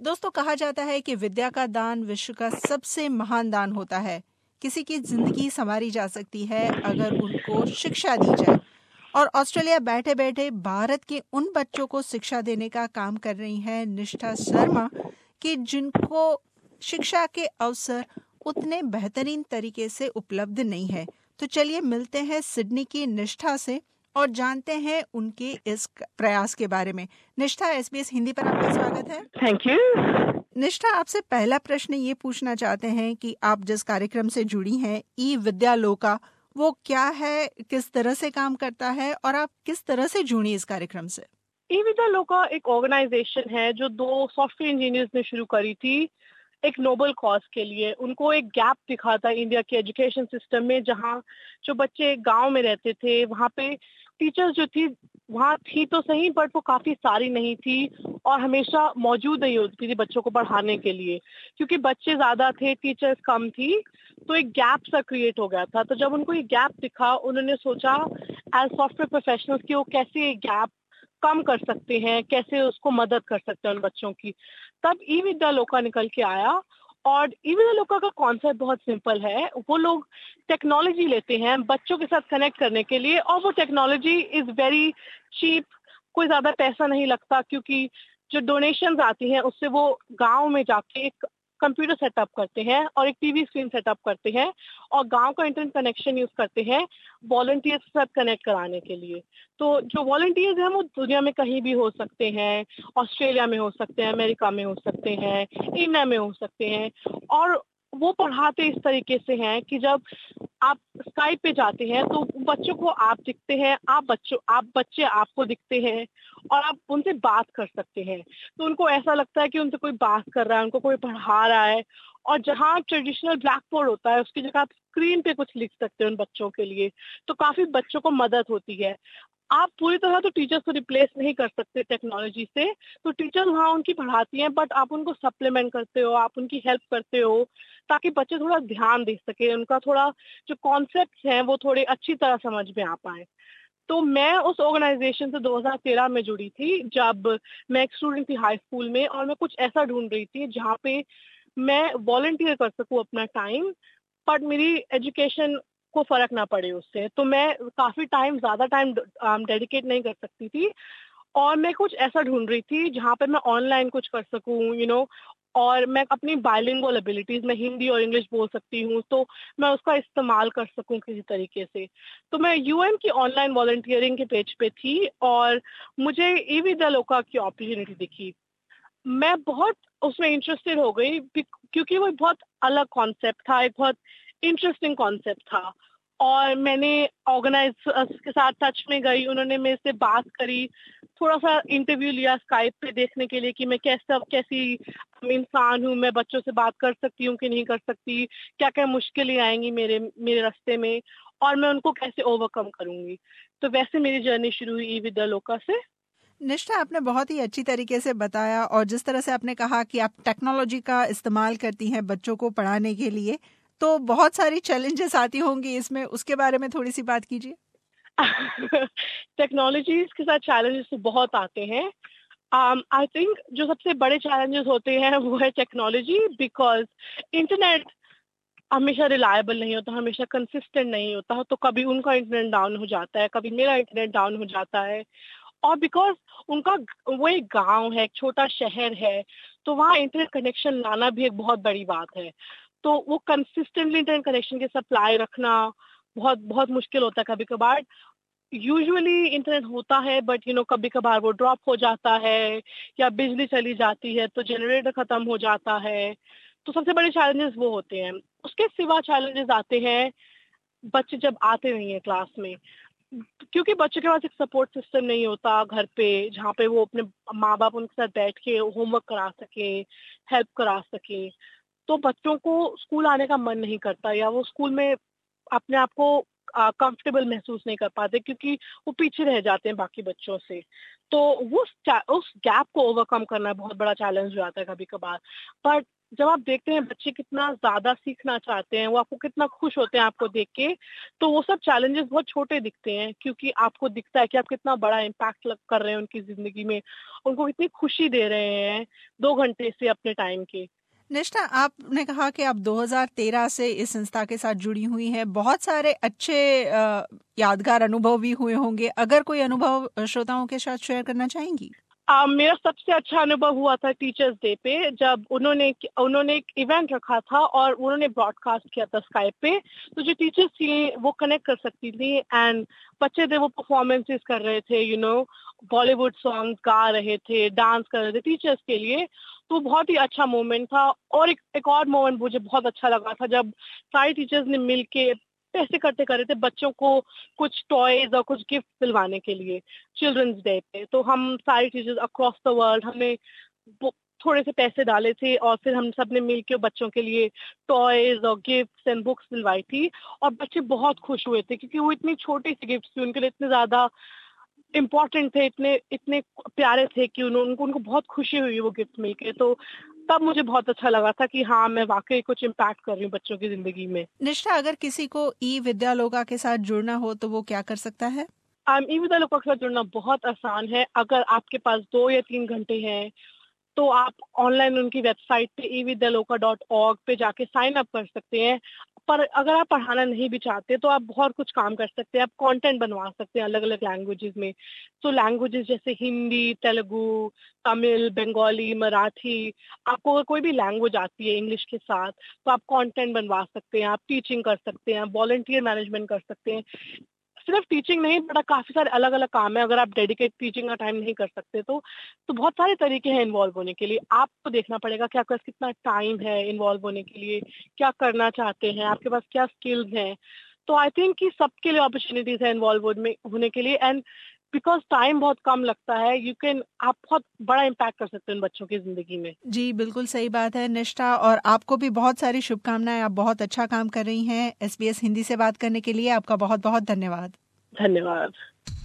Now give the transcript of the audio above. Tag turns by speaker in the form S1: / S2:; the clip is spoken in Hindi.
S1: दोस्तों, कहा जाता है कि विद्या का दान विश्व का सबसे महान दान होता है। किसी की जिंदगी संवारी जा सकती है अगर उनको शिक्षा दी जाए। और ऑस्ट्रेलिया बैठे बैठे भारत के उन बच्चों को शिक्षा देने का काम कर रही हैं निष्ठा शर्मा, कि जिनको शिक्षा के अवसर उतने बेहतरीन तरीके से उपलब्ध नहीं है। तो चलिए मिलते हैं सिडनी की निष्ठा से और जानते हैं उनके इस प्रयास के बारे में। निष्ठा, SBS हिंदी पर आपका स्वागत है।
S2: Thank you.
S1: निष्ठा, आपसे पहला प्रश्न ये पूछना चाहते हैं कि आप जिस कार्यक्रम से जुड़ी हैं, ई विद्या लोका, वो क्या है, किस तरह से काम करता है और आप किस तरह से जुड़ी इस कार्यक्रम से?
S2: ई विद्या लोका एक ऑर्गेनाइजेशन है जो 2 सॉफ्टवेयर इंजीनियर्स ने शुरू करी थी एक नोबल कॉज के लिए। उनको एक गैप दिखा था इंडिया के एजुकेशन सिस्टम में, जहाँ जो बच्चे गांव में रहते थे वहाँ पे टीचर्स जो थी वहाँ थी तो सही, बट वो काफी सारी नहीं थी और हमेशा मौजूद नहीं होती थी बच्चों को पढ़ाने के लिए, क्योंकि बच्चे ज्यादा थे, टीचर्स कम थी। तो एक गैप सा क्रिएट हो गया था। तो जब उनको ये गैप दिखा, उन्होंने सोचा एज सॉफ्टवेयर प्रोफेशनल्स कि वो कैसे ये गैप कम कर सकते हैं, कैसे उसको मदद कर सकते हैं उन बच्चों की। तब ई विद्या लोका निकल के आया। और ई विद्या लोका का कॉन्सेप्ट बहुत सिंपल है। वो लोग टेक्नोलॉजी लेते हैं बच्चों के साथ कनेक्ट करने के लिए, और वो टेक्नोलॉजी इज वेरी चीप। कोई ज्यादा पैसा नहीं लगता, क्योंकि जो डोनेशंस आती हैं उससे वो गांव में जाके एक कंप्यूटर सेटअप करते हैं और एक टीवी स्क्रीन सेटअप करते हैं और गांव का इंटरनेट कनेक्शन यूज करते हैं वॉलंटियर्स के साथ कनेक्ट कराने के लिए। तो जो वॉलंटियर्स हैं वो दुनिया में कहीं भी हो सकते हैं, ऑस्ट्रेलिया में हो सकते हैं, अमेरिका में हो सकते हैं, इंडिया में हो सकते हैं। और वो पढ़ाते इस तरीके से हैं कि जब आप स्काइप पे जाते हैं तो बच्चों को आप दिखते हैं, आप बच्चे आपको दिखते हैं और आप उनसे बात कर सकते हैं। तो उनको ऐसा लगता है कि उनसे कोई बात कर रहा है, उनको कोई पढ़ा रहा है। और जहाँ ट्रेडिशनल ब्लैक बोर्ड होता है उसकी जगह आप स्क्रीन पे कुछ लिख सकते हैं उन बच्चों के लिए। तो काफी बच्चों को मदद होती है। आप पूरी तरह तो टीचर्स को रिप्लेस नहीं कर सकते टेक्नोलॉजी से। तो टीचर वहाँ उनकी पढ़ाती हैं, बट आप उनको सप्लीमेंट करते हो, आप उनकी हेल्प करते हो, ताकि बच्चे थोड़ा ध्यान दे सके, उनका थोड़ा जो कॉन्सेप्ट्स हैं वो थोड़े अच्छी तरह समझ में आ पाए। तो मैं उस ऑर्गेनाइजेशन से 2013 में जुड़ी थी, जब मैं एक स्टूडेंट थी हाई स्कूल में, और मैं कुछ ऐसा ढूंढ रही थी जहाँ पे मैं वॉलंटियर कर सकूँ अपना टाइम, बट मेरी एजुकेशन को फर्क ना पड़े उससे। तो मैं काफी टाइम, ज्यादा टाइम डेडिकेट नहीं कर सकती थी, और मैं कुछ ऐसा ढूंढ रही थी जहाँ पे मैं ऑनलाइन कुछ कर सकूँ, और मैं अपनी बाइलिंगुअल एबिलिटीज में हिंदी और इंग्लिश बोल सकती हूँ, तो मैं उसका इस्तेमाल कर सकूँ किसी तरीके से। तो मैं यूएन की ऑनलाइन वॉलंटियरिंग के पेज पे थी और मुझे ई विद्या लोका की अपॉर्चुनिटी दिखी। मैं बहुत उसमें इंटरेस्टेड हो गई, क्योंकि वो बहुत अलग कॉन्सेप्ट था, एक बहुत इंटरेस्टिंग कॉन्सेप्ट था। और मैंने ऑर्गेनाइजर्स के साथ टच में गई, उन्होंने मेरे से बात करी, थोड़ा सा इंटरव्यू लिया स्काइप पे देखने के लिए कि मैं कैसी इंसान हूँ, मैं बच्चों से बात कर सकती हूँ कि नहीं कर सकती, क्या क्या मुश्किलें आएंगी मेरे मेरे रास्ते में, और मैं उनको कैसे ओवरकम करूंगी। तो वैसे मेरी जर्नी शुरू हुई ई विद्या लोका से।
S1: निष्ठा, आपने बहुत ही अच्छी तरीके से बताया और जिस तरह से आपने कहा कि आप टेक्नोलॉजी का इस्तेमाल करती हैं बच्चों को पढ़ाने के लिए, तो बहुत सारी चैलेंजेस आती होंगी इसमें, उसके बारे में थोड़ी सी बात कीजिए।
S2: टेक्नोलॉजीज के साथ चैलेंजेस तो बहुत आते हैं। आई थिंक जो सबसे बड़े चैलेंजेस होते हैं वो है टेक्नोलॉजी, बिकॉज इंटरनेट हमेशा रिलायबल नहीं होता, हमेशा कंसिस्टेंट नहीं होता। तो कभी उनका इंटरनेट डाउन हो जाता है, कभी मेरा इंटरनेट डाउन हो जाता है। और बिकॉज उनका वो एक गांव है, एक छोटा शहर है, तो वहाँ इंटरनेट कनेक्शन लाना भी एक बहुत बड़ी बात है। तो वो कंसिस्टेंटली इंटरनेट कनेक्शन की सप्लाई रखना बहुत बहुत मुश्किल होता है। कभी कभार यूजुअली इंटरनेट होता है, बट कभी कभार वो ड्रॉप हो जाता है, या बिजली चली जाती है तो जनरेटर खत्म हो जाता है। तो सबसे बड़े चैलेंजेस वो होते हैं। उसके सिवा चैलेंजेस आते हैं बच्चे जब आते नहीं है क्लास में, क्योंकि बच्चों के पास एक सपोर्ट सिस्टम नहीं होता घर पे, जहाँ पे वो अपने माँ बाप उनके साथ बैठ के होमवर्क करा सके, हेल्प करा सके। तो बच्चों को स्कूल आने का मन नहीं करता, या वो स्कूल में अपने आप को कंफर्टेबल महसूस नहीं कर पाते, क्योंकि वो पीछे रह जाते हैं बाकी बच्चों से। तो वो उस गैप को ओवरकम करना बहुत बड़ा चैलेंज हो जाता है कभी कभार। बट जब आप देखते हैं बच्चे कितना ज्यादा सीखना चाहते हैं, वो आपको कितना खुश होते हैं आपको देख के, तो वो सब चैलेंजेस बहुत छोटे दिखते हैं, क्योंकि आपको दिखता है कि आप कितना बड़ा इम्पैक्ट कर रहे हैं उनकी जिंदगी में, उनको कितनी खुशी दे रहे हैं 2 घंटे से अपने टाइम के।
S1: निष्ठा, आपने कहा कि आप 2013 से इस संस्था के साथ जुड़ी हुई हैं। बहुत सारे अच्छे यादगार अनुभव भी हुए होंगे। अगर कोई अनुभव श्रोताओं के साथ शेयर करना चाहेंगी?
S2: मेरा सबसे अच्छा अनुभव हुआ था टीचर्स डे पे, जब उन्होंने एक इवेंट रखा था और उन्होंने ब्रॉडकास्ट किया था स्काइप पे। तो जो टीचर्स थी वो कनेक्ट कर सकती थी, एंड बच्चे थे वो परफॉर्मेंसेस कर रहे थे, बॉलीवुड सॉन्ग गा रहे थे, डांस कर रहे थे टीचर्स के लिए। तो बहुत ही अच्छा मोमेंट था। और एक और मोमेंट मुझे बहुत अच्छा लगा था, जब सारे टीचर्स ने मिल के पैसे इकट्ठे कर रहे थे बच्चों को कुछ टॉयज और कुछ गिफ्ट दिलवाने के लिए चिल्ड्रंस डे पे। तो हम सारी टीचर्स अक्रॉस द वर्ल्ड, हमने थोड़े से पैसे डाले थे और फिर हम सब ने मिलकर बच्चों के लिए टॉयज और गिफ्ट्स एंड बुक्स दिलवाई थी। और बच्चे बहुत खुश हुए थे, क्योंकि वो इतनी छोटी सी गिफ्ट्स थी, उनके लिए इतने ज्यादा इम्पोर्टेंट थे, इतने इतने प्यारे थे कि उनको बहुत खुशी हुई वो गिफ्ट मिलके। तो तब मुझे बहुत अच्छा लगा था कि हाँ, मैं वाकई कुछ इम्पैक्ट कर रही हूँ बच्चों की जिंदगी में।
S1: निष्ठा, अगर किसी को ई विद्यालोका के साथ जुड़ना हो तो वो क्या कर सकता है?
S2: ई विद्यालोका के साथ जुड़ना बहुत आसान है। अगर आपके पास 2 या 3 घंटे हैं तो आप ऑनलाइन उनकी वेबसाइट पे evidyaloka.org पे जाके साइन अप कर सकते हैं। पर अगर आप पढ़ाना नहीं भी चाहते तो आप बहुत कुछ काम कर सकते हैं। आप कंटेंट बनवा सकते हैं अलग अलग लैंग्वेजेस में। तो लैंग्वेजेस जैसे हिंदी, तेलुगु, तमिल, बंगाली, मराठी, आपको अगर कोई भी लैंग्वेज आती है इंग्लिश के साथ तो आप कंटेंट बनवा सकते हैं, आप टीचिंग कर सकते हैं, वॉलंटियर मैनेजमेंट कर सकते हैं। सिर्फ टीचिंग नहीं, बड़ा काफी सारे अलग अलग काम है। अगर आप डेडिकेट टीचिंग का टाइम नहीं कर सकते तो बहुत सारे तरीके हैं इन्वॉल्व होने के लिए। आपको देखना पड़ेगा कि आपके पास कितना टाइम है इन्वॉल्व होने के लिए, क्या करना चाहते हैं, आपके पास क्या स्किल्स हैं। तो आई थिंक कि सबके लिए अपॉर्चुनिटीज है इन्वॉल्व होने के लिए। एंड बिकॉज टाइम बहुत कम लगता है, आप बहुत बड़ा इम्पैक्ट कर सकते हैं बच्चों की जिंदगी में।
S1: जी, बिल्कुल सही बात है निष्ठा, और आपको भी बहुत सारी शुभकामनाएं। आप बहुत अच्छा काम कर रही हैं। SBS हिंदी से बात करने के लिए आपका बहुत बहुत धन्यवाद।
S2: धन्यवाद।